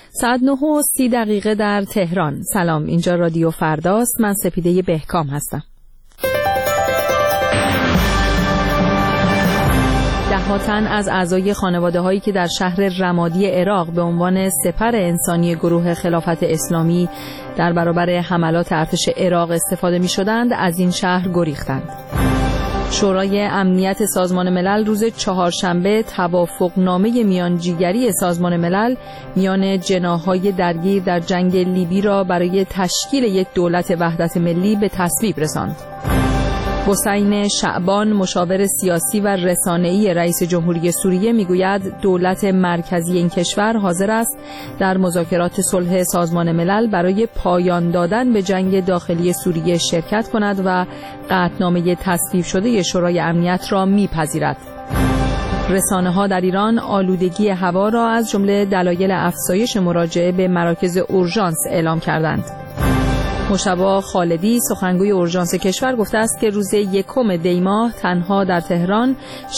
ساعت 9:30 در تهران. سلام، اینجا رادیو فرداست. من سپیده بهکام هستم. ده‌ها تن از اعضای خانواده‌هایی که در شهر رمادی عراق به عنوان سپر انسانی گروه خلافت اسلامی در برابر حملات ارتش عراق استفاده می‌شدند از این شهر گریختند. شورای امنیت سازمان ملل روز چهارشنبه توافقنامه میانجیگری سازمان ملل میان جناح‌های درگیر در جنگ لیبی را برای تشکیل یک دولت وحدت ملی به تصویب رساند. حسین شعبان، مشاور سیاسی و رسانه‌ای رئیس جمهوری سوریه، میگوید دولت مرکزی این کشور حاضر است در مذاکرات صلح سازمان ملل برای پایان دادن به جنگ داخلی سوریه شرکت کند و قطعنامه تصویب شده شورای امنیت را میپذیرد. رسانه‌ها در ایران آلودگی هوا را از جمله دلایل افزایش مراجعه به مراکز اورژانس اعلام کردند. مشابه خالدی، سخنگوی اورژانس کشور، گفته است که روز 1 دی ماه تنها در تهران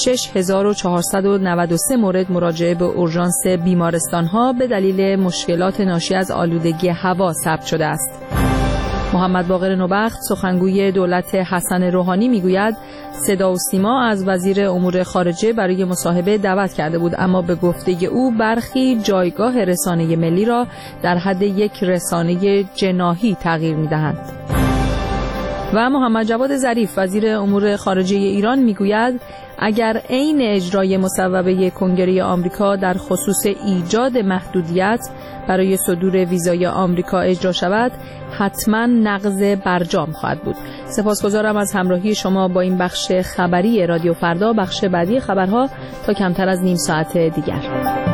6493 مورد مراجعه به اورژانس بیمارستان‌ها به دلیل مشکلات ناشی از آلودگی هوا ثبت شده است. محمد باقر نوبخت، سخنگوی دولت حسن روحانی، میگوید صدا و سیما از وزیر امور خارجه برای مصاحبه دعوت کرده بود، اما به گفته او برخی جایگاه رسانه ملی را در حد یک رسانه جناحی تغییر می‌دهند. و محمد جواد ظریف، وزیر امور خارجه ایران، میگوید اگر عین اجرای مصوبه کنگره آمریکا در خصوص ایجاد محدودیت برای صدور ویزای آمریکا اجرا شود، حتما نقض برجام خواهد بود. سپاسگزارم از همراهی شما با این بخش خبری رادیو فردا. بخش بعدی خبرها تا کمتر از نیم ساعت دیگر.